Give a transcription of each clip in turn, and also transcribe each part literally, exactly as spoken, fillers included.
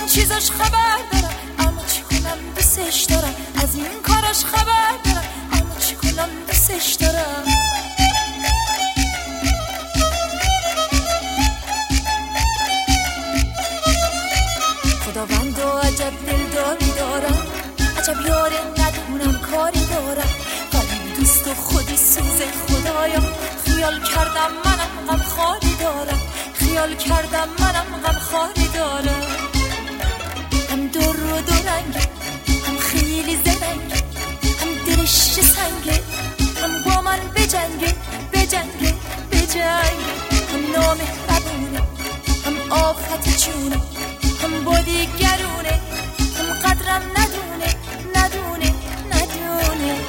چیزاش خبر دارم اما چی کنم دوستش دارم، از این کاراش خبر دارم اما چی کنم دوستش دارم. خداوند و عجب دلداری دارم، عجب یاره ندونم کاری دارم، قریب دوست و خودی سوز خدایا. خیال کردم منم غم خاری دارم، خیال کردم منم غم خاری دارم. هم دور و دو رنگه، هم خیلی زرنگه، هم دلش سنگه، هم با من بجنگه بجنگه بجنگه. هم نامهربونه، هم آفت چونه، هم با دیگرونه، هم قدرم ندونه ندونه ندونه.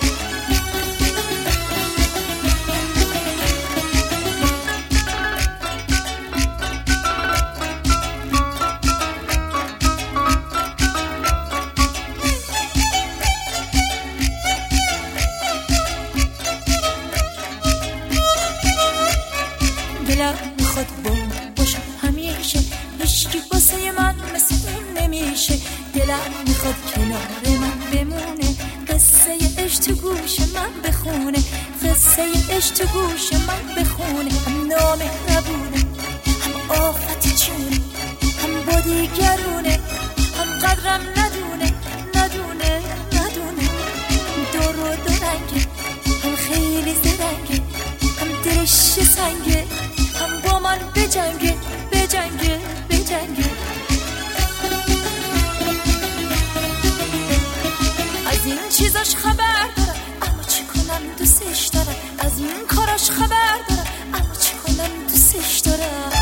دلم میخواد با باشم همیشه، هیچکی واسه من مثل اون نمیشه. دلم میخواد کنار من بمونه، قصه عشق تو گوش من بخونه، قصه عشق تو گوش من بخونه. هم نامهربونه، هم آفت چونه، هم با دیگرونه، هم قدرم ندونه ندونه ندونه. دور و دو رنگه، هم خیلی زرنگه، هم دلش سنگه، هم با من بجنگه بجنگه بجنگه. از این چیزاش خبر دارم اما چی کنم دوستش دارم، از این کاراش خبر دارم اما چی کنم دوستش دارم.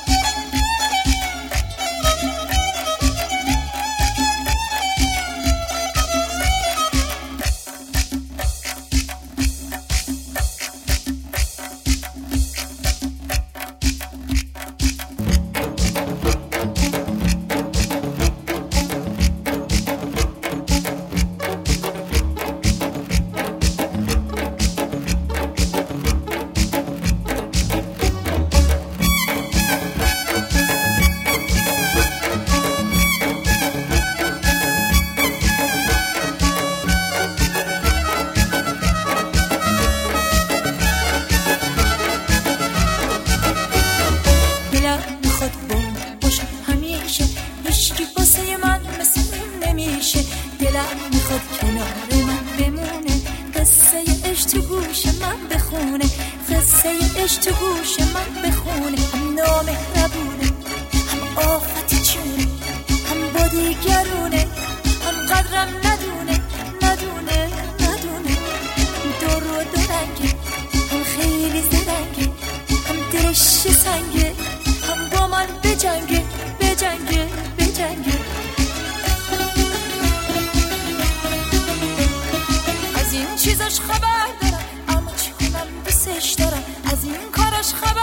دلم میخواد کنار من بمونه، قصه عشق تو گوش من بخونه، قصه عشق تو گوش من بخونه. هم نامهربونه، هم آفت چونه، هم با دیگرونه، هم قدرم ندونه ندونه ندونه. دور و دو رنگه، هم خیلی زرنگه، هم دلش سنگه، هم با من بجنگه بجنگه بجنگه. چیزاش خبر دارم اما چی کنم دوستش دارم، از این کاراش خبر